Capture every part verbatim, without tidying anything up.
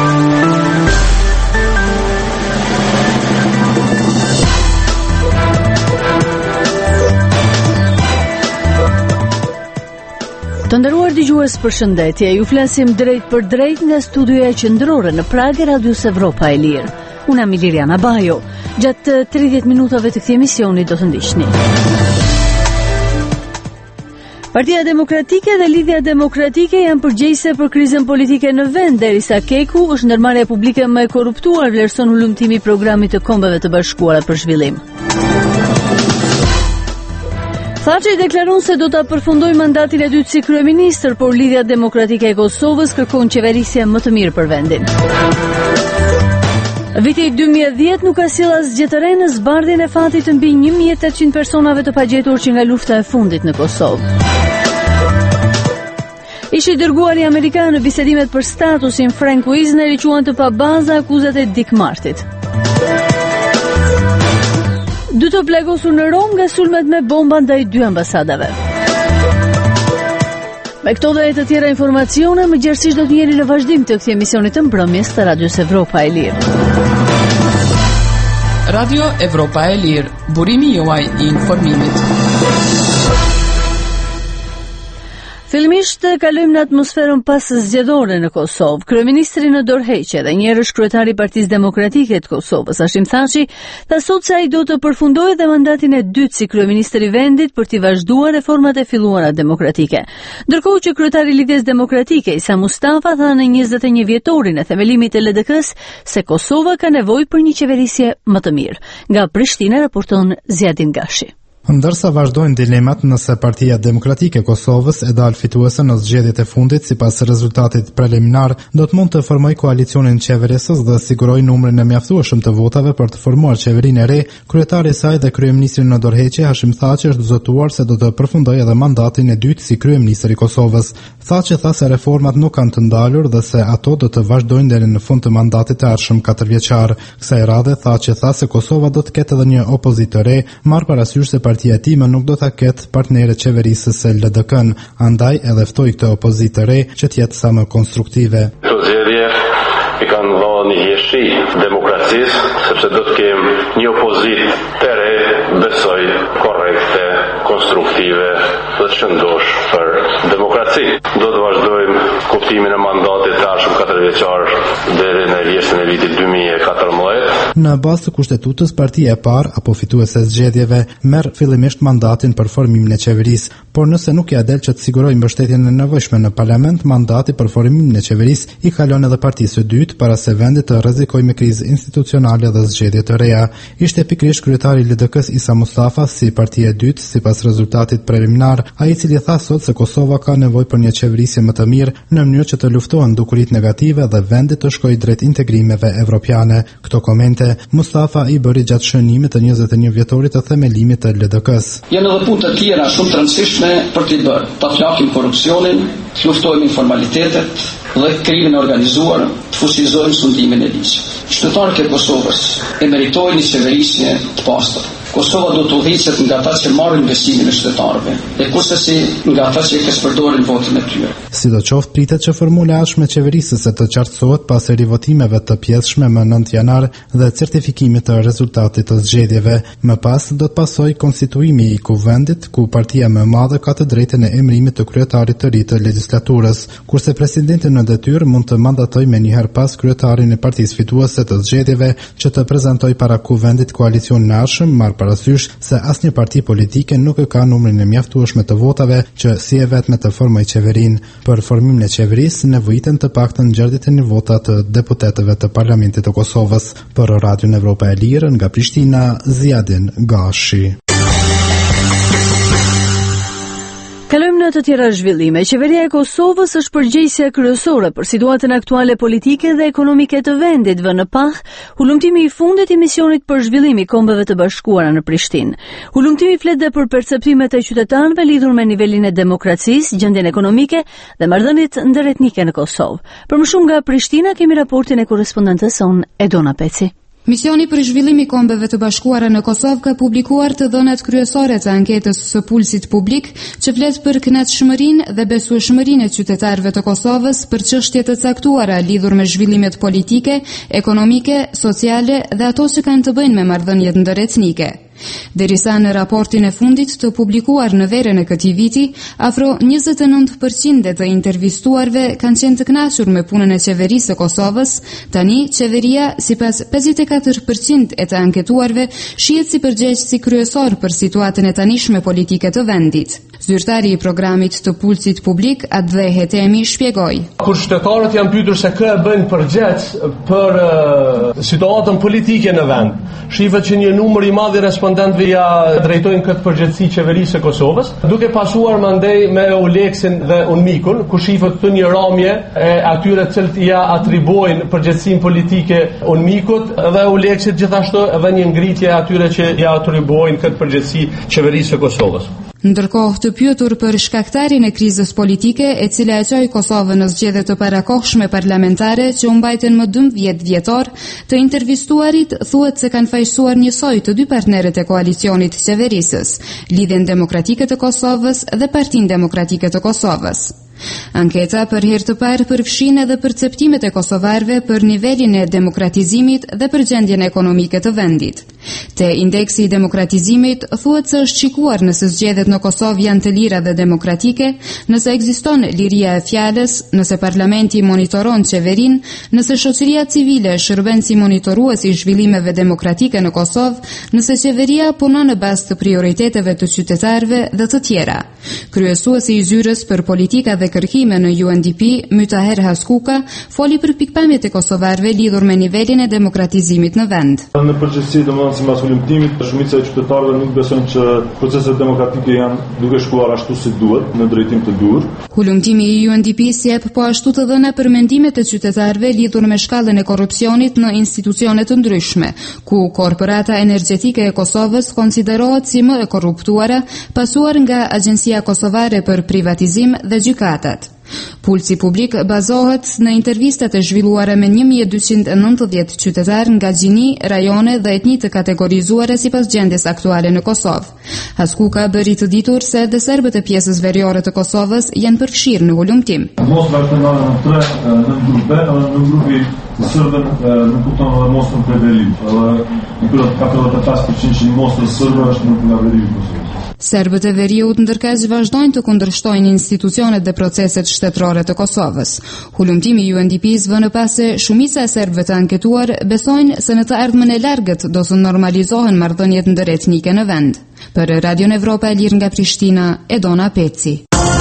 Të nderuar dëgjues, përshëndetje. Ju flasim drejt për drejt nga studioja qendrore në Prag e Radios Evropa e Lirë. Unë jam Liriana Bajo. Gjatë tridhjetë minutave të këtij emisioni do të ndiqni. Partia Demokratike dhe Lidhja Demokratike janë përgjegjëse për krizën politike në vend, derisa Keku është ndërmarrja publike më e korruptuar, vlerëson ulëmtimi i programit të Kombeve të Bashkuara për Zhvillim. Thaçi deklaron se do ta përfundojë mandatin e dytë si kryeministër, por Lidhja Demokratike e Kosovës kërkon qeverisje më të mirë për vendin. Viti dy mijë e dhjetë nuk ka sjell asgjë të re në zbardhjen e fatit të mbi një mijë e tetëqind personave të pagjetur që nga lufta e fundit në Kosovë. Ishi dërguari amerikan në bisedimet për statusin Frank Wisner i quan të pabaza akuzat e Dick Martit. Dy të plagosur në Rom nga sulmet me bomba ndaj dy ambasadave. Me këto dhe e të tjera informacione, më gjerësisht do të jeni në vazhdim të këtij emisioni të mbrëmjes të Radios Evropa e Lirë. Radio Evropa e Lirë, burimi juaj i informimit. Fillimisht kalojmë në atmosferën pas zgjedhore në Kosovë. Kryeministri në dorëheqje dhe njëherësh kryetari i Partisë Demokratike të Kosovës, Hashim Thaçi, tha sot se ai do të përfundojë dhe mandatin e dytë si kryeministër i vendit për t'i vazhduar reformat e filluara demokratike. Ndërkohë që kryetari i Lidhjes Demokratike, Isa Mustafa, tha në njëzet e një vjetorin e themelimit të L D K-s se Kosova ka nevojë për një qeverisje më të mirë. Nga Prishtina raporton Zjadin Gashi. Ndërsa vazhdojnë dilemat nëse Partia Demokratike e Kosovës e dal fituese në zgjedhjet e fundit sipas rezultatit preliminar, do të mund të formojë koalicionin qeverisës dhe sigurojë numrin e mjaftueshëm të votave për të formuar qeverinë e re. Kryetari i saj dhe kryeministri në dorëheqje Hashim Thaçi është zotuar se do të përfundojë edhe mandatin e dytë si kryeministër i Kosovës. Thaçi tha se reformat nuk kanë të ndalur dhe se ato do të vazhdojnë deri në fund të mandatit të ardhshëm katërvjeçar. Kësaj radhe Thaçi tha se Kosova do të ketë edhe një opozitë të re, marr parasysh se Partia e time nuk do ta ketë partnere qeverisës së L D K-n, andaj edhe ftoi këtë opozitë të re që të jetë sa më konstruktive. Këto zgjedhje i kanë dhënë një jeshi demokracisë, sepse do të kemë një opozitë të re, besoj, korrekte, konstruktive dhe të shëndosh për demokraci. Do të vazhdojmë kuptimin e mandatit të ardhshëm katërvjeçar deri në lëshën e vitit dy mijë e katërmbëdhjetë. Në bazë të kushtetutës, partia e parë apo fituese e zgjedhjeve merr fillimisht mandatin për formimin e qeverisë, por nëse nuk ia del që të sigurojë mbështetjen e nevojshme në parlament, mandati për formimin e qeverisë i kalon edhe partisë së dytë para se vendi të rrezikojë me krizë institucionale dhe zgjedhje të reja. Ishte pikërisht kryetari i L D K-s Isa Mustafa si partia e dytë sipas rezultatit preliminar, ai i cili tha sot se Kosova ka nevojë për një qeverisje më të mirë në mënyrë që të luftohen dukuritë negative dhe vendi të shkojë drejt integrimeve evropiane. Këto komente Mustafa i bëri gjatë shënimit të njëzet e një vjetorit të themelimit të L D K-s. Janë edhe punë të tjera shumë të rëndësishme për t'i bërë. Ta flakim korrupsionin, të luftojmë informalitetet dhe krimin e organizuar, të fuqizojmë sundimin e ligjit. Qytetarët e Kosovës e meritojnë një qeverisje të pastër. Kosova do të udhëhiqet nga ata që marrin besimin e qytetarëve, e kurse nga ata që eksploatorin votin e tyre. Sidoqoftë pritet që formula e ardhshme e qeverisë së të qartësohet pas rivotimeve të pjesshme më nëntë janar dhe certifikimit të rezultatit të zgjedhjeve. Më pas do të pasojë konstituimi i kuvendit, ku partia më e madhe ka të drejtën e emërimit të kryetarit të ri të legjislaturës, kurse presidenti në detyrë mund të mandatojë më një herë pas kryetarin e partisë fituese të zgjedhjeve që të prezantojë para kuvendit koalicionin e ardhshëm, marr parasysh se asnjë parti politike nuk e ka numrin e mjaftueshëm të votave që si e vetme të formojë qeverinë. Për formimin e qeverisë nevojiten të paktën gjerdhjet e një vota të deputetëve të Parlamentit të Kosovës. Për Radion Evropa e Lirë nga Prishtina, Zjadin Gashi. Kalojmë në të tjera zhvillime. Qeveria e Kosovës është përgjegjësia kryesore për situatën aktuale politike dhe ekonomike të vendit, vënë në pah ulëmtimi i fundit i misionit për zhvillim i Kombeve të Bashkuara në Prishtinë. Ulëmtimi flet dhe për perceptimet e qytetarëve lidhur me nivelin e demokracisë, gjendjen ekonomike dhe marrëdhëniet ndëretnike në Kosovë. Për më shumë nga Prishtina kemi raportin e korrespondentes son Edona Peci. Misioni për zhvillim i Kombeve të Bashkuara në Kosovë ka publikuar të dhënat kryesore të anketës së pulsit publik që flet për kënaqëshmërinë dhe besueshmërinë e qytetarëve të Kosovës për çështje të caktuara lidhur me zhvillimet politike, ekonomike, sociale dhe ato që kanë të bëjnë me marrëdhëniet ndëretnike. Derisa në raportin e fundit të publikuar në verën e këtij viti, afro njëzet e nëntë përqind të intervistuarve kanë qenë të kënaqur me punën e qeverisë së Kosovës. Tani qeveria, sipas pesëdhjetë e katër përqind e të anketuarve, shihet si përgjegjësi kryesor për situatën e tanishme politike të vendit. Zyrtari i programit të pulsit publik, Adhe Hetemi, shpjegoi. Kur qytetarët janë pyetur se kë e bën përgjegjës për uh, situatën politike në vend, shihet që një numër i madh i respondentëve ja drejtojnë këtë përgjegjësi qeverisë së Kosovës, duke pasuar mandej me Uleksin dhe Unmikun, ku shihet të një ramje e atyre të cilët ja atribuojnë përgjegjësinë politike Unmikut dhe Uleksit, gjithashtu edhe një ngritje atyre që ja atribuojnë këtë përgjegjësi qeverisë së Kosovës. Ndërkohë, të pyetur për shkaktarin e krizës politike, e cila e çoi Kosovën në zgjedhje të parakohshme parlamentare që u mbajtën më dymbëdhjetë vjetor, të intervistuarit thuhet se kanë fajsuar njësoj të dy partnerët e koalicionit qeverisës, Lidhjen Demokratike të Kosovës dhe Partinë Demokratike të Kosovës. Anketa për herë të parë përfshin edhe perceptimet e kosovarëve për nivelin e demokratizimit dhe për gjendjen ekonomike të vendit. Te indeksi i demokratizimit thuhet se është shikuar nëse zgjedhjet në Kosovë janë të lira dhe demokratike, nëse ekziston liria e fjalës, nëse parlamenti monitoron qeverinë, nëse shoqëria civile shërben si monitorues i zhvillimeve demokratike në Kosovë, nëse qeveria punon në bazë të prioriteteve të qytetarëve dhe të tjera. Kryesuesi i zyrës për politika dhe kërkime në U N D P, Mytaher Haskuka, foli për pikpamjet e kosovarëve lidhur me nivelin e demokratizimit në vend. Në përgjithësi, domethënë sipas hulumtimit, shumica e qytetarëve nuk besojnë që proceset demokratike janë duke shkuar ashtu si duhet, në drejtim të duhur. Hulumtimi i U N D P sjep po ashtu të dhëna për mendimet e qytetarëve lidhur me shkallën e korrupsionit në institucione të ndryshme, ku korporata energjetike e Kosovës konsiderohet si më e korruptuara, pasuar nga Agjencia Kosovare për Privatizim dhe Gjykatat. Pulsi publik bazohet në intervistat e zhvilluara me një mijë e dyqind e nëntëdhjetë qytetarë nga gjini, rajone dhe etni të kategorizuara sipas gjendjes aktuale në Kosovë. Haskuka bëri të ditur se edhe serbët e pjesës veriore të Kosovës janë përfshirë në hulumtim. Mostra të ndalën në tre në grupe, në grupi të sërbën në kupton edhe mostrën për veriu. Në kërët katërdhjetë e pesë përqind që mostrën sërbë është nuk nga veriu Kosovës. Serbët e veriut ndërkaq vazhdojnë të kundërshtojnë institucionet dhe proceset shtetërore të Kosovës. Hulumtimi i U N D P-s vën pas se shumica e serbëve të anketuar besojnë se në të ardhmen e largët do të normalizohen marrëdhëniet ndëretnike në vend. Për Radion Evropa e Lirë nga Prishtina, Edona Peci.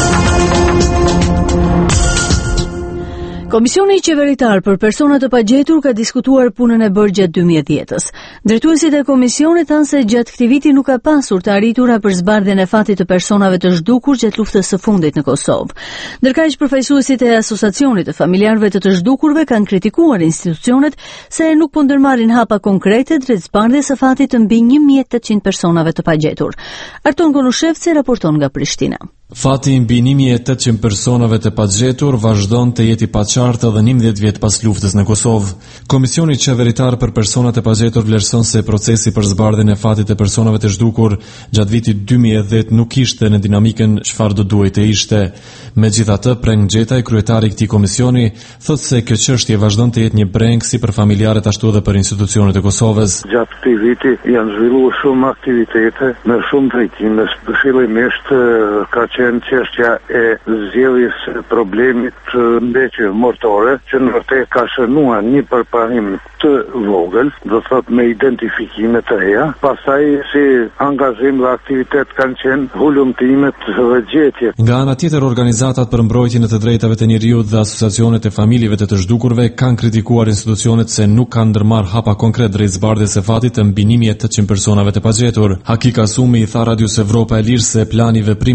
Komisioni Qeveritar për Persona të Pagjetur ka diskutuar punën e bërë gjatë dy mijë e dhjetës. Drejtuesit e komisionit thanë se gjatë këtij viti nuk ka pasur të arritura për zbardhjen e fatit të personave të zhdukur gjatë luftës së fundit në Kosovë. Ndërkaq përfaqësuesit e asociacionit të familjarëve të të zhdukurve kanë kritikuar institucionet se nuk po ndërmarrin hapa konkrete drejt zbardhjes së fatit të mbi një mijë e tetëqind personave të pagjetur. Arton Konushevci raporton nga Prishtina. Fati mbi një mijë e tetëqind personave të pagjetur vazhdon të jeti i paqartë edhe njëmbëdhjetë vjet pas luftës në Kosovë. Komisioni Qeveritar për Personat e Pagjetur vlerëson se procesi për zbardhjen e fatit të personave të zhdukur gjatë vitit dy mijë e dhjetë nuk ishte në dinamikën çfarë do duhej të ishte. Megjithatë, Preng Xhetaj, kryetari i këtij komisioni, thotë se kjo çështje vazhdon të jetë një breng si për familjarët ashtu edhe për institucionet e Kosovës. Gjatë këtij viti janë zhvilluar shumë aktivitete me shumë drejtime, fillimisht ka qenë çështja e zgjedhjes së problemit ndeshje mortore, që në vërtetë ka shënuar një përparim të vogël, do thot me identifikime të reja. Pastaj si angazhim dhe aktivitet kanë qenë hulumtimet dhe gjetjet. Nga ana tjetër, organizatat për mbrojtjen e të drejtave të njerëzit dhe asociacionet e familjeve të të zhdukurve kanë kritikuar institucionet se nuk kanë ndërmarrë hapa konkret drejt zbardhjes së fatit të mbi një mijë e tetëqind personave të pagjetur. Hakika Sumi i tha Radios Evropa e Lirë se plani i veprimit i mirator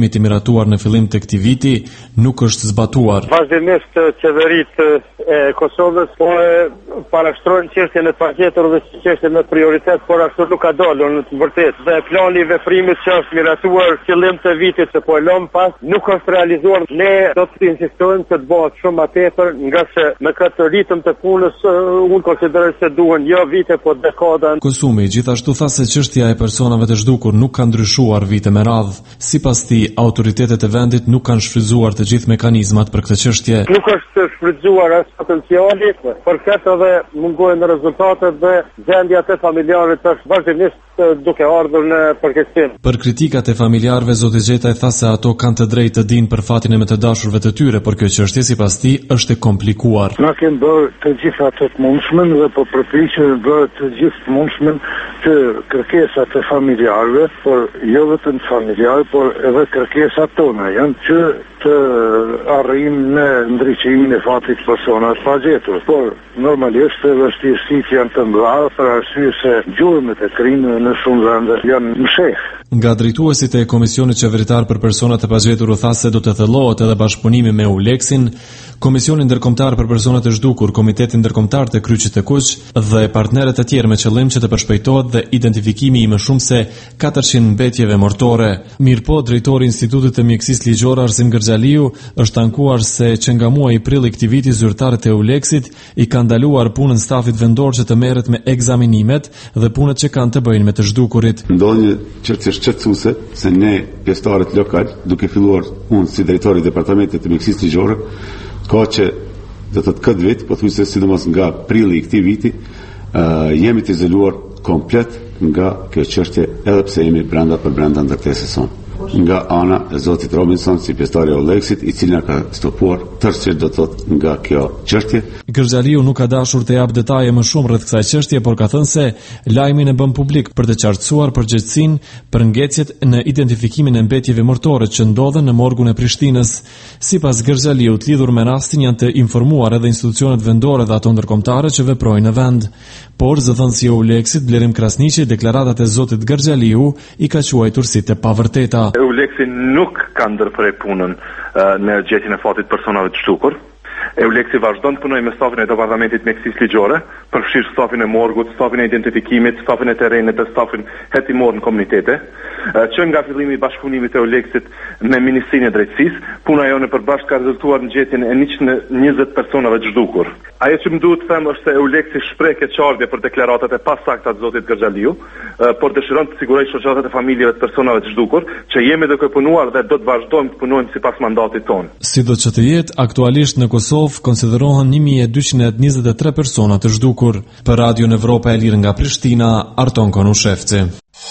caktuar në fillim të këtij viti nuk është zbatuar. Vazhdimisht qeveritë e Kosovës po e parashtrojnë çështjen e të pagjeturve si çështje me prioritet, por ashtu nuk ka dalur në të vërtetë. Dhe plani i veprimit që është miratuar fillim të vitit që po e lëm pas nuk është realizuar. Ne do të insistojmë që të bëhet shumë më tepër, nga se me këtë ritëm të punës unë konsideroj se duhen jo vite po dekada. Kosumi gjithashtu tha se çështja e personave të zhdukur nuk ka ndryshuar vite me radhë. Sipas tij, autoritetet e vendit nuk kanë shfrytzuar të gjithë mekanizmat për këtë çështje. Nuk është shfrytzuar as potenciali, por këtë edhe mungojnë rezultatet dhe gjendja e familjarëve është vazhdimisht duke ardhur në përkeqësim. Për kritikat e familjarëve, zoti Xhetaj tha se ato kanë të drejtë të dinë për fatin e më të dashurve të tyre, por kjo çështje sipas tij është e komplikuar. Na kemë bërë të gjitha të mundshme dhe po përpiqemi të bërë të gjithë të mundshme të kërkesat e familjarëve, por jo vetëm familjarë, por edhe kërkesat tona janë që të arrijmë në ndriçimin e fatit personave të pagjetur. Por normalisht vështirësitë janë të mëdha për arsye se gjurmët e krimit në shumë vende janë msheh. Nga drejtuesit e Komisionit Qeveritar për Personat e Pagjetur u tha se do të thellohet edhe bashkëpunimi me Uleksin, Komisioni Ndërkombëtar për Personat e Zhdukur, Komiteti Ndërkombëtar të Kryqit të Kuq dhe partnerët e tjerë me qëllim që të përshpejtohet dhe identifikimi i më shumë se katërqind mbetjeve mortore. Mirëpo, drejtori i Institutit të Mjekësisë Ligjore Arsim Gërxhaliu është ankuar se që nga muaji prill i këtij viti zyrtarët e Uleksit i kanë ndaluar punën stafit vendor që të merret me ekzaminimet dhe punët që kanë të bëjnë me të zhdukurit. Ndonjë çështje shqetësuese se ne pjesëtarët lokal, duke filluar unë si drejtori i Departamentit të Mjekësisë Ligjore, ka që do të thotë këtë vit, pothuajse sidomos nga prilli i këtij viti, uh, jemi të izoluar komplet nga kjo çështje, edhe pse jemi brenda për brenda ndërtesës sonë. Nga ana e zotit Robinson si pjesëtari i Uleksit, i cili na ka stopuar tërësisht do të thotë nga kjo çështje. Gërxhaliu nuk ka dashur të jap detaje më shumë rreth kësaj çështje, por ka thënë se lajmin e bën publik për të qartësuar përgjegjësinë për ngecjet në identifikimin e mbetjeve mortore që ndodhen në morgun e Prishtinës. Sipas Gërxhaliu, të lidhur me rastin janë të informuar edhe institucionet vendore dhe ato ndërkombëtare që veprojnë në vend. Por zëdhënësi i Uleksit, Blerim Krasniqi, deklaratat e zotit Gërxhaliu i ka quajtur si të pavërteta. Uleksi nuk ka ndërprer punën uh, në gjetjen e fatit personave të zhdukur. Uleksi vazhdon të punojë me stafin e Departamentit Mjekësisë Ligjore, përfshirë stafin e morgut, stafin e identifikimit, stafin e terrenit dhe stafin hetimor në komunitete, që nga fillimi i bashkëpunimit të Uleksit me Ministrinë e Drejtësisë, puna jonë e përbashkët ka rezultuar në gjetjen e njëqind e njëzet personave të zhdukur. Ajo që më duhet të them është se Uleksi shpreh keqardhje për deklaratat e pasakta të zotit Gërxhaliu, por dëshiron të sigurojë shoqatat e familjeve të personave të zhdukur që jemi duke punuar dhe do të vazhdojmë të punojmë sipas mandatit tonë. Sido që të jetë, aktualisht në Kosovë konsiderohen një mijë e dyqind e njëzet e tre persona të zhdukur. Për Radio Evropa e Lirë nga Prishtina, Arton Konushevci.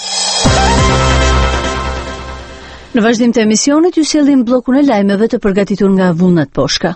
Në vazhdim të emisionit ju sjellim bllokun e lajmeve të përgatitur nga Vullnet Poshka.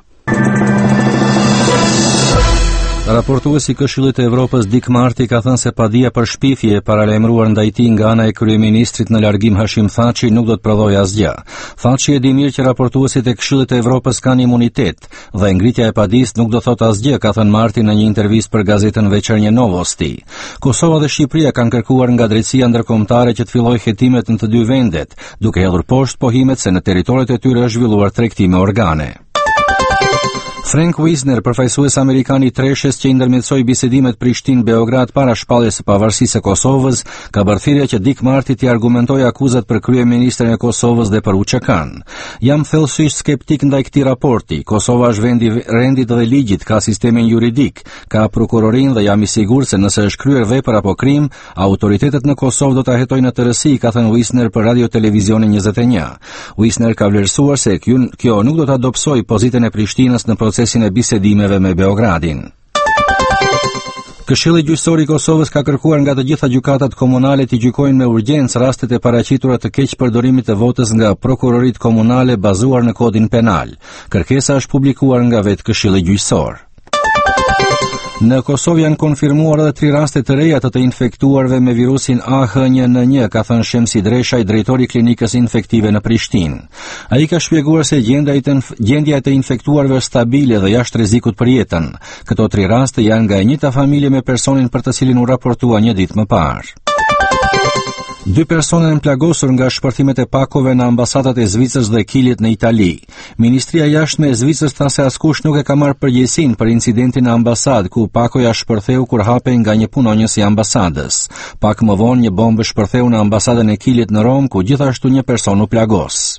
Raportuesi i Këshillit të Evropës Dick Marty ka thënë se padia për shpifje paralajmëruar ndaj tij nga ana e kryeministrit në largim Hashim Thaçi nuk do të prodhojë asgjë. Thaçi e di mirë që raportuesit e Këshillit të Evropës kanë imunitet dhe ngritja e padis nuk do thotë asgjë, ka thënë Marty në një intervistë për gazetën Večernje Novosti. Kosova dhe Shqipëria kanë kërkuar nga drejtësia ndërkombëtare që të fillojë hetimet në të dy vendet, duke hedhur poshtë pohimet se në territoret e tyre është zhvilluar tregti me organe. Frank Wisner, përfaqësues amerikan i Treshës që i ndërmjetësoi bisedimet Prishtinë-Beograd para shpalljes së pavarësisë së Kosovës, ka bërë thirrje që Dick Marty t'i argumentojë akuzat për kryeministrin e Kosovës dhe për U Q K-n. Jam thellësisht skeptik ndaj këtij raporti. Kosova është vendi i rendit dhe ligjit, ka sistemin juridik, ka prokurorinë dhe jam i sigurt se nëse është kryer vepër apo krim, autoritetet në Kosovë do ta hetojnë në tërësi, ka thënë Wisner për Radio Televizionin njëzet e një. Wisner ka vlerësuar se kjo nuk do ta dobësojë pozitën e Prishtinës në procesin e bisedimeve me Beogradin. Këshilli Gjyqësor i Kosovës ka kërkuar nga të gjitha gjykatat komunale të gjykojnë me urgjencë rastet e paraqitura të keq përdorimit të votës nga prokuroritë komunale bazuar në kodin penal. Kërkesa është publikuar nga vetë Këshilli Gjyqësor. Në Kosovë janë konfirmuar edhe tri raste të reja të të infektuarve me virusin A H një N një, ka thënë Shemsi Dreshaj, drejtori i klinikës infektive në Prishtinë. Ai ka shpjeguar se gjendja e të infektuarve është stabile dhe jashtë rrezikut për jetën. Këto tri raste janë nga e njëjta familje me personin për të cilin u raportua një ditë më parë. Dy persona janë plagosur nga shpërthimet e pakove në ambasadat e Zvicrës dhe Kilit në Itali. Ministria e Jashtme e Zvicrës tha se askush nuk e ka marrë përgjegjësinë për incidentin në ambasadë ku pakoja shpërtheu kur hapej nga një punonjës i ambasadës. Pak më vonë një bombë shpërtheu në ambasadën e Kilit në Rom ku gjithashtu një person u plagos.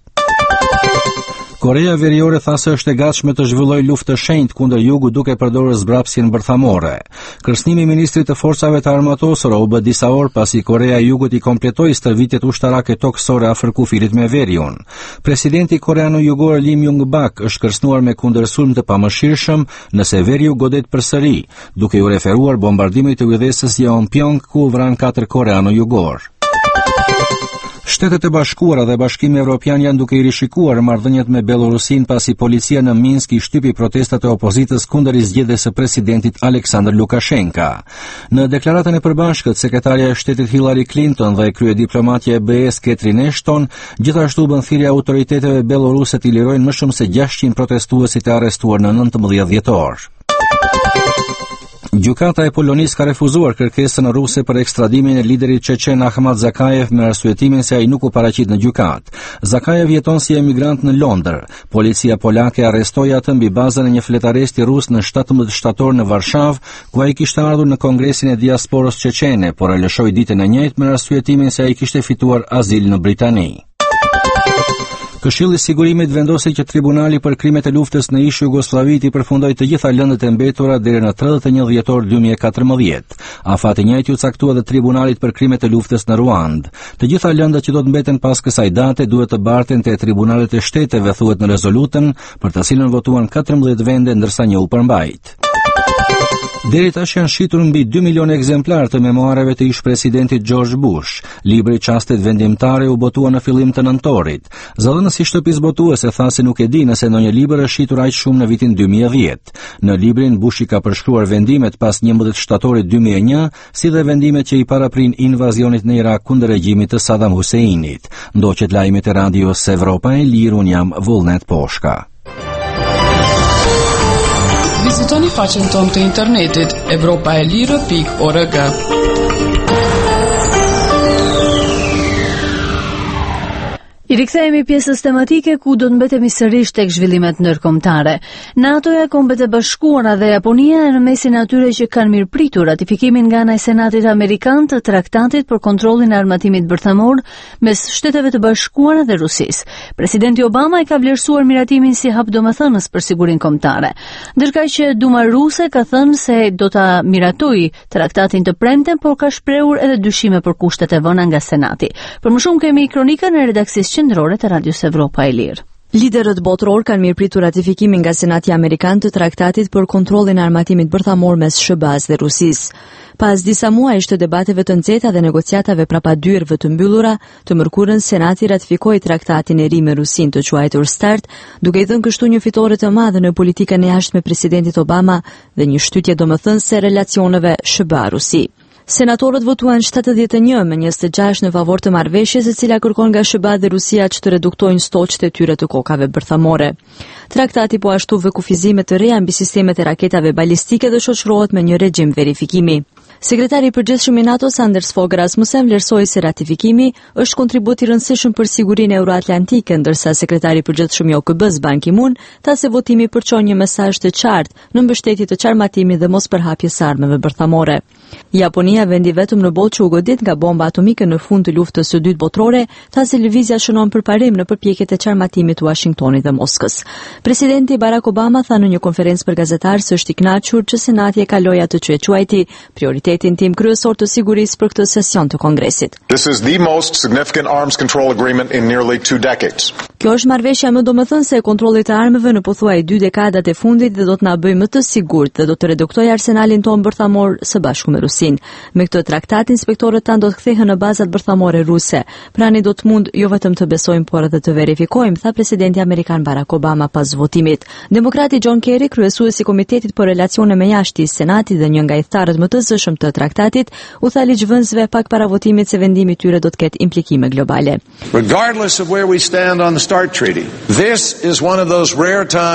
Korea Veriore tha se është e gatshme të zhvillojë luftë të shenjtë kundër Jugut duke përdorur zbrapsjen bërthamore. Kërcënimi i ministrit të forcave të armatosura u bë disa orë pasi Korea e Jugut i kompletoi stërvitjet ushtarake toksore afër kufirit me Veriun. Presidenti koreano-jugor Lim Jong-bak është kërcënuar me kundërsulm të pamëshirshëm nëse Veriu godet përsëri, duke u referuar bombardimit të udhëhesës Yeonpyong ku u vran katër koreano-jugor. Shtetet e Bashkuara dhe Bashkimi Evropian janë duke i rishikuar marrëdhëniet me Belorusin pasi policia në Minsk i shtypi protestat e opozitës kundër zgjedhjes së presidentit Aleksandr Lukashenka. Në deklaratën e përbashkët, sekretarja e shtetit Hillary Clinton dhe kryediplomatja e B E S Catherine Ashton gjithashtu bën thirrje autoriteteve beloruse të lirojnë më shumë se gjashtëqind protestuesit e arrestuar në nëntëmbëdhjetë dhjetor. Gjykata e Polonisë ka refuzuar kërkesën ruse për ekstradimin e liderit çeçen Ahmad Zakajev me arsyetimin se ai nuk u paraqit në gjykatë. Zakajev jeton si emigrant në Londër. Policia polake arrestoi atë mbi bazën e një fletaresti rus në shtatëmbëdhjetë shtator në Varshavë, ku ai kishte ardhur në Kongresin e Diasporës Çeçene, por e lëshoi ditën e njëjtë me arsyetimin se ai kishte fituar azil në Britani. Këshilli i Sigurimit vendosi që Tribunali për krimet e luftës në ish Jugosllavit i përfundoi të gjitha lëndët e mbetura deri në tridhjetë e një dhjetor dy mijë e katërmbëdhjetë. Afati i njëjtë u caktua dhe Tribunalit për krimet e luftës në Ruandë. Të gjitha lëndët që do të mbeten pas kësaj date duhet të barten te tribunalet e shteteve, thuhet në rezolutën, për të cilën votuan katërmbëdhjetë vende ndërsa një u përmbajt. Deri tash janë shitur mbi dy milionë ekzemplar të memoareve të ish-presidentit George Bush. Libri Çastet vendimtare u botua në fillim të nëntorit. Zëdhënësi i shtëpisë botuese tha se nuk e di nëse ndonjë libër është shitur aq shumë në vitin dy mijë e dhjetë. Në librin Bush i ka përshkruar vendimet pas njëmbëdhjetë shtatorit dy mijë e një, si dhe vendimet që i paraprin invazionit në Irak kundër regjimit të Saddam Huseinit. Ndoqet lajmet e radios Evropa e Lirë, un jam Vullnet Poshka. Vizitoni faqen tonë të internetit evropaelire pikë org. I rikthehemi pjesës tematike ku do të mbetemi sërish tek zhvillimet ndërkombëtare. NATO-ja, Kombet e Bashkuara dhe Japonia janë në mesin atyre që kanë mirëpritur ratifikimin nga ana e Senatit Amerikan të traktatit për kontrollin e armatimit bërthamor mes Shteteve të Bashkuara dhe Rusisë. Presidenti Obama i ka vlerësuar miratimin si hap domethënës për sigurinë kombëtare. Ndërkaq që Duma ruse ka thënë se do ta miratojë traktatin të premten, por ka shprehur edhe dyshime për kushtet e vëna nga Senati. Për më shumë kemi kronikën e redaksisë qendrore të Radios Evropa e Lirë. Liderët botror kanë mirëpritur ratifikimin nga Senati Amerikan të traktatit për kontrollin e armatimit bërthamor mes S B A-s dhe Rusisë. Pas disa muajsh të debateve të nxehta dhe negociatave prapa dyerve të mbyllura, të mërkurën Senati ratifikoi traktatin e ri me Rusinë të quajtur START, duke i dhënë kështu një fitore të madhe në politikën e jashtme presidentit Obama dhe një shtytje domethënëse relacioneve S B A-Rusi. Senatorët votuan shtatëdhjetë e një me njëzet e gjashtë në favor të marrëveshjes e cila kërkon nga S B A dhe Rusia që të reduktojnë stoqet e tyre të kokave bërthamore. Traktati po ashtu vë kufizime të reja mbi sistemet e raketave balistike dhe shoqërohet me një regjim verifikimi. Sekretari i përgjithshëm i NATO Anders Fogh Rasmussen vlerësoi se ratifikimi është kontribut i rëndësishëm për sigurinë euroatlantike, ndërsa sekretari i përgjithshëm i O K B-s Ban Ki-moon tha se votimi përçon një mesazh të qartë në mbështetje të qarmatimit dhe mospërhapjes së armëve bërthamore. Japonia, vendi vetëm në botë që u godit nga bomba atomike në fund të luftës së dytë botërore, tha se lëvizja shënon përparim në përpjekjet e qarmatimit të Washingtonit dhe Moskës. Presidenti Barack Obama tha në një konferencë për gazetarë se është i kënaqur që Senati e kaloi atë që e quajti prioritetin tim kryesor të sigurisë për këtë sesion të Kongresit. This is the most significant arms control agreement in nearly two decades. Kjo është marrëveshja më domethënëse e kontrollit të armëve në pothuaj dy dekadat e fundit dhe do të na bëjë më të sigurt dhe do të reduktojë arsenalin tonë bërthamor së bashku me Rusinë. Me këtë traktat, inspektorët tanë do të kthehen në bazat bërthamore ruse. Pra ne do të mund jo vetëm të besojmë, por edhe të verifikojmë, tha presidenti amerikan Barack Obama pas votimit. Demokrati John Kerry, kryesuesi i Komitetit për Relacione me Jashtë i Senatit dhe një nga hithtarët më të zëshëm të traktatit, u tha ligjvënësve pak para votimit se vendimi i tyre do të ketë implikime globale. Regardless of where we stand on the START treaty, this is one of those rare times in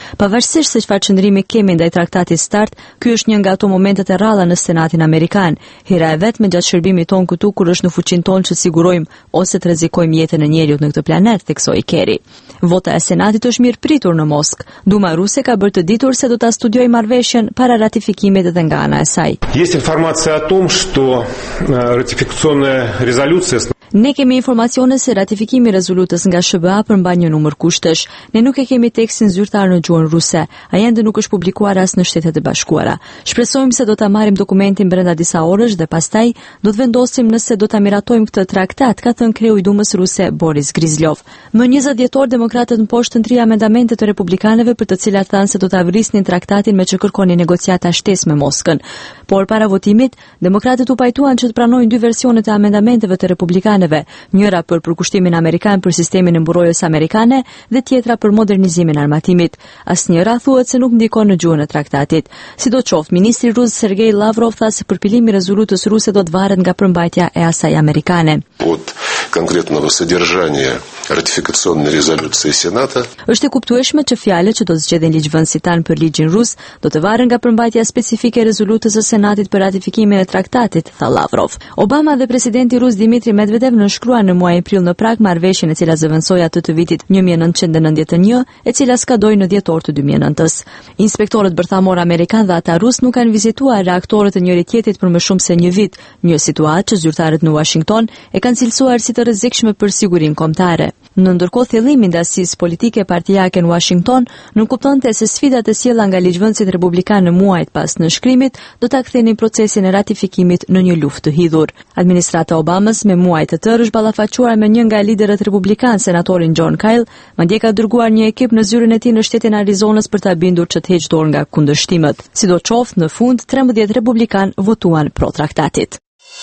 Pavarësisht se çfarë qëndrimi kemi ndaj traktatit START, ky është një nga ato momentet e rralla në Senatin Amerikan. Hera e vetme gjatë shërbimit ton këtu kur është në fuqinë tonë që sigurojmë ose të rrezikojmë jetën e njeriut në këtë planet, theksoi Kerry. Vota e Senatit është mirë pritur në Moskë. Duma ruse ka bërë të ditur se do ta studiojë marrëveshjen para ratifikimit edhe nga ana e saj. Есть информация о том, что ратификационная резолюция. Ne kemi informacione se ratifikimi i rezolutës nga S B A përmban një numër kushtesh. Ne nuk e kemi tekstin zyrtar në gjuhën ruse, ai ende nuk është publikuar as në Shtetet e Bashkuara. Shpresojmë se do ta marrim dokumentin brenda disa orësh dhe pastaj do të vendosim nëse do ta miratojmë këtë traktat, ka thënë kreu i Dumës ruse Boris Grizlov. Më njëzet dhjetor demokratët mposhtën tri amendamente të republikanëve për të cilat thanë se do ta vrisnin traktatin me që kërkonin negociata shtesë me Moskën. Por para votimit, demokratët u pajtuan që të pranojnë dy versionet e amendamenteve të republikanëve, njëra për përkushtimin amerikan për sistemin e mburojjes amerikane dhe tjetra për modernizimin e armatimit. Asnjëra thuhet se nuk ndikon në gjuhën e traktatit. Sidoqoftë, ministri rus Sergej Lavrov tha se përpilimi i rezolutës ruse do të varet nga përmbajtja e asaj amerikane. От конкретного содержания ратификационной резолюции Сената. Është e kuptueshme që fjalët që do zgjedhin ligjvënësit tan për ligjin rus do të varen nga përmbajtja specifike e rezolutës së Senatit për ratifikimin e traktatit, tha Lavrov. Obama dhe presidenti rus Dmitri Medvedev nënshkruan në muajin prill në Prag marrëveshjen e cila zëvendësoi atë të vitit një mijë e nëntëqind e nëntëdhjetë e një, e cila skadoi në dhjetor të dy mijë e nëntës. Inspektorët bërthamor amerikan dhe ata rus nuk kanë vizituar reaktorët e njëri tjetrit për më shumë se një vit, një situatë që zyrtarët në Washington e kanë cilësuar si të rrezikshme për sigurinë kombëtare. Në ndërkohë thellimi ndasisë politike partijake në Washington nuk kuptonte se sfidat e sjella nga ligjvënësit republikanë në muajt pas nënshkrimit do ta kthenin procesin e ratifikimit në një luftë të hidhur. Administrata Obamas me muaj të tërë është ballafaquar me një nga liderët republikan, senatorin John Kyle, madje ka dërguar një ekip në zyrën e tij në shtetin Arizonës për ta bindur që të heqë dorë nga kundërshtimet. Sidoqoftë, në fund trembëdhjetë republikan votuan pro traktatit.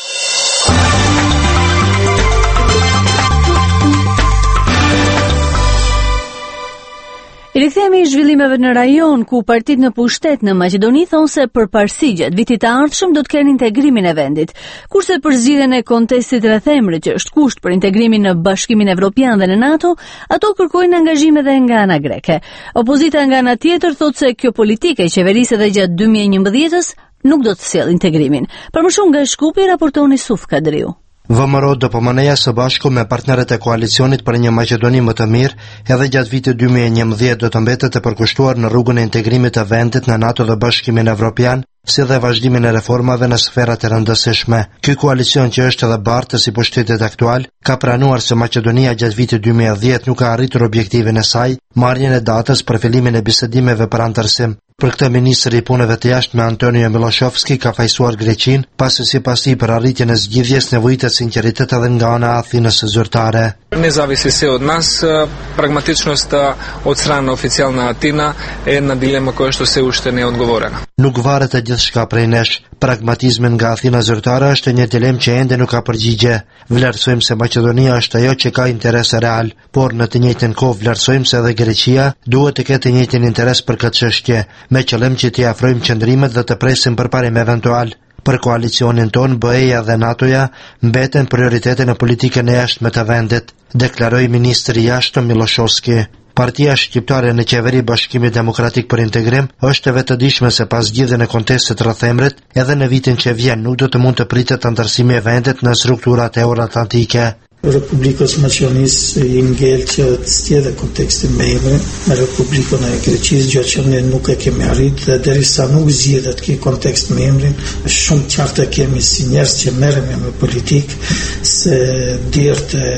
I rikthehemi zhvillimeve në rajon ku partitë në pushtet në Maqedoni thonë se përparësigjet vitit të ardhshëm do të kenë integrimin e vendit, kurse për zgjidhjen e kontestit rreth emrit që është kusht për integrimin në Bashkimin Evropian dhe në NATO, ato kërkojnë angazhim edhe nga ana greke. Opozita nga ana tjetër thotë se kjo politikë e qeverisë edhe gjatë dy mijë e njëmbëdhjetës nuk do të sjellë integrimin. Për më shumë nga Shkupi raporton Isuf Kadriu. V M R do përmëneja së bashku me partnerët e koalicionit për një Maqedoni më të mirë, edhe gjatë vitit dy mijë e njëmbëdhjetë do të mbetet të përkushtuar në rrugën e integrimit të vendit në NATO dhe Bashkimin Evropian, si dhe vazhdimin e reformave në sferat e rëndësishme. Ky koalicion që është edhe bartës i pushtetit aktual, ka pranuar se Maqedonia gjatë vitit dy mijë e dhjetë nuk ka arritur objektivin e saj, marrjen e datës për fillimin e bisedimeve për antarësim. Për këtë ministri i punëve të jashtme Antonio Miloshovski ka fajsuar Greqinë, pasi sipas tij për arritjen e zgjidhjes nevojitet sinqeritet edhe nga ana e Athinës zyrtare. Не зависи се од нас, прагматичноста од страна официјална Атина е една дилема која што се уште не е одговорена. Nuk varet e gjithçka prej nesh. Pragmatizmi nga Athina zyrtare është një dilemë që ende nuk ka përgjigje. Vlerësojmë se Maqedonia është ajo që ka interes real, por në të njëjtën kohë vlerësojmë se edhe Greqia duhet të ketë të njëjtin interes për këtë çështje, me qëllim që t'i afrojmë qëndrimet dhe të presim përparim eventual. Për koalicionin ton, B E-ja dhe NATO-ja mbeten prioritete në politikën e jashtme të vendit, deklaroi ministri i jashtëm Miloshovski. Partia shqiptare në qeveri Bashkimi Demokratik për Integrim është e vetëdijshme se pas zgjidhjen e kontestit rreth emrit, edhe në vitin që vjen nuk do të mund të pritet antarësimi e vendit në strukturat euroatlantike. Republikës Maqedonisë i ngel që të zgjedhë kontekstin me emrin me Republikën e Greqisë, gjë që ne nuk e kemi arritur dhe derisa nuk zgjidhet ky kontekst me emrin, shumë qartë kemi si njerëz që merremi me politikë se dhiert e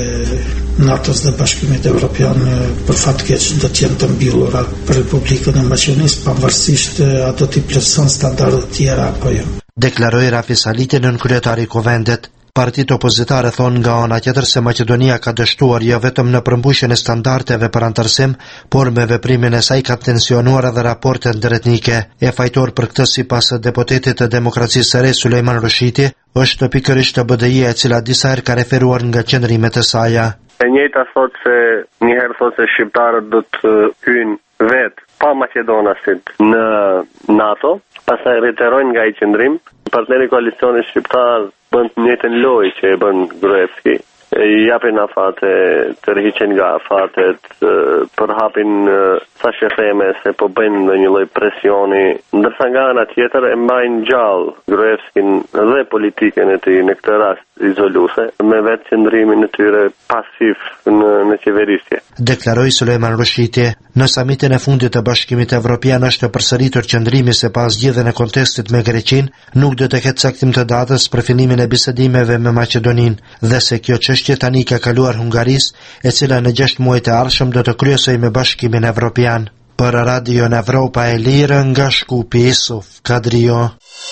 NATO-s dhe Bashkimit Evropian për fat keq do të jenë të mbyllura për Republikën e Maqedonisë, pavarësisht a do të plotëson standardet e tjera apo jo. Deklaroi Rafi Saliti, nën kryetari i kuvendit. Partitë opozitare thonë nga ana tjetër se Maqedonia ka dështuar jo vetëm në përmbushjen e standardeve për antarësim, por me veprimin e saj ka tensionuar edhe raportet ndëretnike. E fajtor për këtë sipas deputetit të Demokracisë së Re Sulejman Rushiti është pikërisht B D I-ja e cila disa herë ka referuar nga qendrimet e saj. E njëjta thotë se një herë thotë se shqiptarët do të hyjnë vetë pa Maqedonasit në NATO, pastaj reiterojnë nga ai qendrim. Partneri i koalicionit shqiptar bën të njëjtën lojë që e bën Gruevski. i japin afate, të rhiqen nga afatet, përhapin thashë theme se po bëjnë ndonjë lloj presioni, ndërsa nga ana tjetër e mbajnë gjallë Gruevskin dhe politikën e tij në këtë rast izoluese, me vetë qëndrimin e tyre pasiv në, në qeverisje. Deklaroi Sulejman Rushiti. Në samitin e fundit të Bashkimit Evropian është përshëritur qëndrimi se pas zgjedhjen e kontestit me Greqinë, nuk do të ketë caktim të datës për fillimin e bisedimeve me Maqedoninë dhe se kjo çështje tani ka kaluar Hungarisë, e cila në gjashtë muajt e ardhshëm do të kryesojë me Bashkimin Evropian. Për Radio në Evropa e Lirë nga Shkupi, Isuf Kadrio.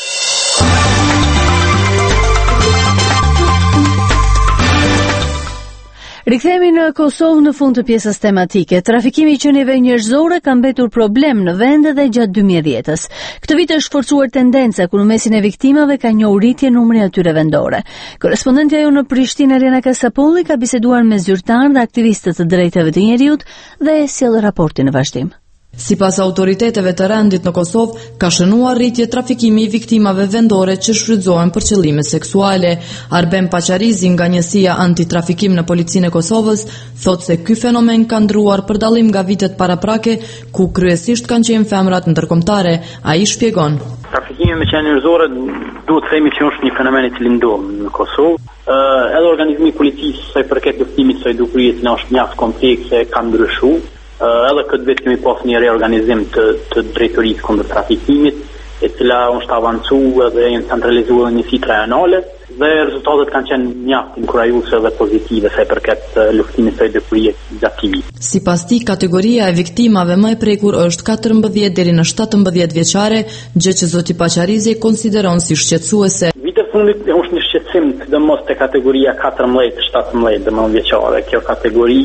Rikthehemi në Kosovë në fund të pjesës tematike. Trafikimi i qenieve njerëzore ka mbetur problem në vend edhe gjatë dy mijë e dhjetës. Këtë vit është forcuar tendenca ku në mesin e viktimave ka një rritje numri atyre vendore. Korrespondentja jonë në Prishtinë, Ariana Kasapolli, ka biseduar me zyrtarë dhe aktivistët të drejtave të njerëzit dhe sjell raportin në vazhdim. Sipas autoriteteve të rendit në Kosovë, ka shënuar rritje trafikimi i viktimave vendore që shfrytëzohen për qëllime seksuale. Arben Paqarizi nga njësia antitrafikim në policinë e Kosovës thotë se ky fenomen ka ndruar për dallim nga vitet paraprake, ku kryesisht kanë qenë femrat ndërkombëtare. Ai shpjegon. Trafikimi me qenë njerëzore duhet të themi që është një fenomen i cili ndodh në Kosovë. Uh, edhe organizmi i policisë sa i përket luftimit së dukurisë që është mjaft komplekse ka ndryshuar. Uh, edhe këtë vit kemi pas një reorganizim të, të drejtorisë kundër trafikimit, e cila është avancuar dhe janë centralizuar në një rajonale dhe rezultatet kanë qenë mjaft inkurajuese dhe pozitive sa i përket uh, luftimit të dukurisë gjatë këtij viti. Sipas tij, kategoria e viktimave më e prekur është katërmbëdhjetë deri në shtatëmbëdhjetë vjeçare, gjë që zoti Paqarizi konsideron si shqetësuese. Vitet fundit është një shqetësim sidomos te kategoria katërmbëdhjetë shtatëmbëdhjetë vjeçare. Kjo kategori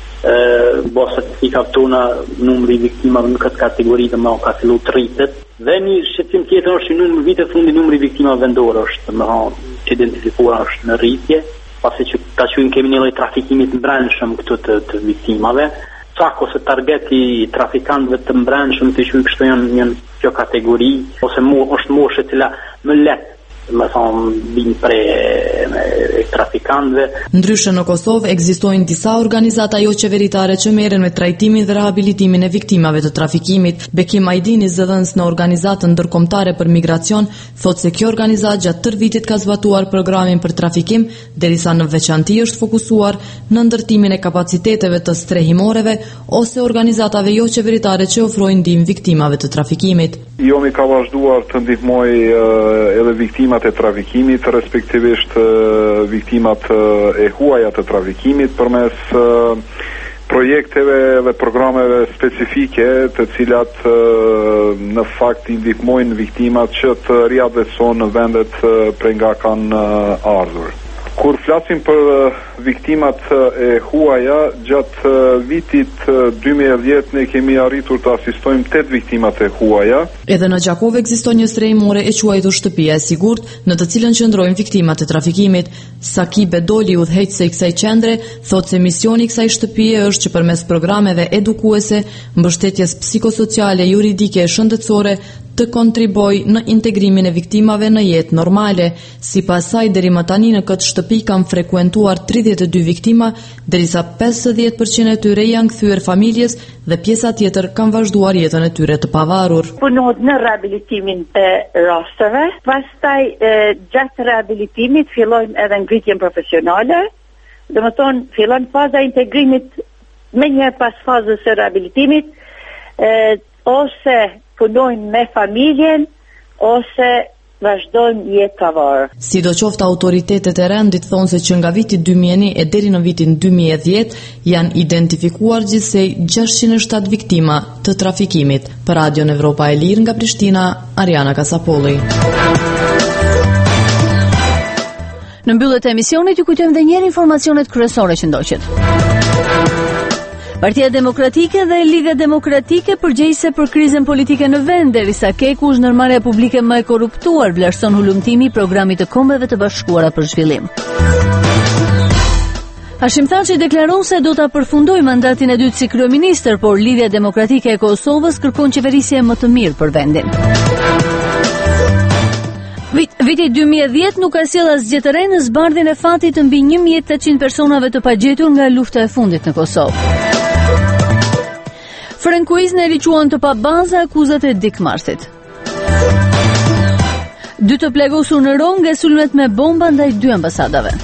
bo statistika tona numri viktimave në këtë kategori dhe më ka filluar të rritet dhe një shqetësim tjetër është që numri vitet fundi numri viktimave vendore është më që identifikuar është në rritje, pasi që ta quajmë kemi një lloj trafikimi të brendshëm këtu të, të viktimave. Çak ose targeti i trafikantëve të brendshëm të quajmë kështu janë një kjo kategori ose mo, është moshë e cila më lehtë më thonë vinë pre e trafikantëve. Ndryshe në Kosovë ekzistojnë disa organizata jo qeveritare që merren me trajtimin dhe rehabilitimin e viktimave të trafikimit. Bekim Ajdini, zëdhënës në organizatën ndërkombëtare për migracion, thotë se kjo organizatë gjatë tërë vitit ka zbatuar programin për trafikim, derisa në veçanti është fokusuar në ndërtimin e kapaciteteve të strehimoreve ose organizatave jo qeveritare që ofrojnë ndihmë viktimave të trafikimit. Jomi ka vazhduar të ndihmoj uh, edhe viktimat e trafikimit, respektivisht uh, viktimat uh, e huaja të trafikimit përmes uh, projekteve dhe programeve specifike të cilat uh, në fakt i ndihmojnë viktimat që të riadheson në vendet uh, prej nga kanë uh, ardhur. Kur flasim për uh, viktimat uh, e huaja, gjatë uh, vitit uh, dy mijë e dhjetë ne kemi arritur të asistojmë tetë viktimat e huaja. Edhe në Gjakov ekziston një strehimore e quajtur Shtëpia e Sigurt, në të cilën qëndrojnë viktimat e trafikimit. Saki Bedoli, udhëheqëse i kësaj qendre, thotë se misioni i kësaj shtëpie është që përmes programeve edukuese, mbështetjes psikosociale, juridike e shëndetësore, të kontriboj në integrimin e viktimave në jetë normale. Sipas saj, deri më tani në këtë shtëpi kanë frekuentuar tridhjetë e dy viktima, derisa pesëdhjetë përqind e tyre janë kthyer familjes dhe pjesa tjetër kanë vazhduar jetën e tyre të pavarur. Punohet në rehabilitimin e rasteve, pastaj gjatë rehabilitimit fillojnë edhe ngritjen profesionale, domethënë fillon faza e integrimit me një pas fazës së rehabilitimit, e, ose punojnë me familjen ose vazhdojnë jetë pavarur. Sidoqoftë, autoritetet e rendit thonë se që nga viti dy mijë e një e deri në vitin dy mijë e dhjetë janë identifikuar gjithsej gjashtëqind e shtatë viktima të trafikimit. Për Radio në Evropa e Lirë nga Prishtina, Ariana Kasapolli. Në mbyllje të emisionit ju kujtojmë edhe një herë informacionet kryesore që ndoqet. Partia Demokratike dhe Liga Demokratike përgjegjëse për krizën politike në vend, derisa Keku, ndërmarrja publike më e korruptuar, vlerëson hulumtimi i programit të Kombeve të Bashkuara për Zhvillim. Hashim Thaçi deklaron se do ta përfundojë mandatin e dytë si kryeministër, por Lidhja Demokratike e Kosovës kërkon qeverisje më të mirë për vendin. Vit, Viti dy mijë e dhjetë nuk ka sjell asgjë të re në zbardhjen e fatit të mbi një mijë e tetëqind personave të pagjetur nga lufta e fundit në Kosovë. Frankuiz në riquan të pa baza akuzat e Dick Martit. Dy të plagosur në Rom nga sulmet me bomba ndaj dy ambasadave.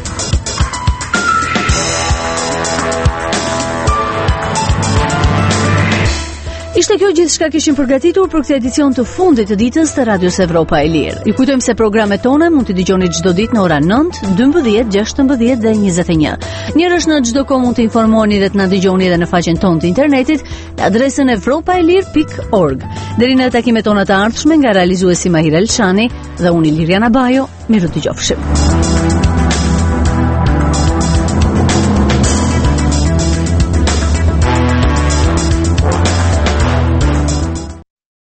Ishte kjo gjithçka kishim përgatitur për këtë edicion të fundit të ditës të Radios Evropa e Lirë. Ju kujtojmë se programet tona mund t'i dëgjoni çdo ditë në ora nëntë, dymbëdhjetë, gjashtëmbëdhjetë dhe njëzet e një. Njërësh në çdo kohë mund të informoheni dhe të na dëgjoni edhe në faqen tonë të internetit në adresën evropaelir pikë org. Deri në takimet tona të ardhshme nga realizuesi Mahir Elshani dhe unë Liriana Bajo, miru dëgjofshim.